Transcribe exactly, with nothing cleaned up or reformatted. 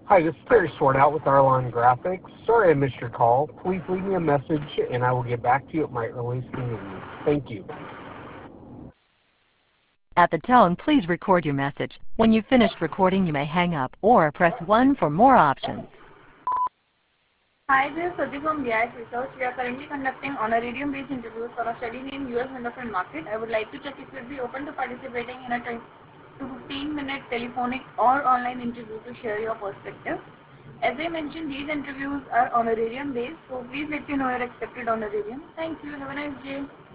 Hi, this is Terry Swartout with Arlon Graphics. Sorry I missed your call. Please leave me a message and I will get back to you at my earliest convenience. Thank you. At the tone, please record your message. When you've finished recording, you may hang up or press one for more options. Hi, this is Sati from B I S Research. We are currently conducting honorarium-based interviews for a study named U S Wonderful Market. I would like to check if you would be open to participating in a ten to fifteen minute telephonic or online interview to share your perspective. As I mentioned, these interviews are honorarium-based, so please let me know your expected honorarium. Thank you. Have a nice day.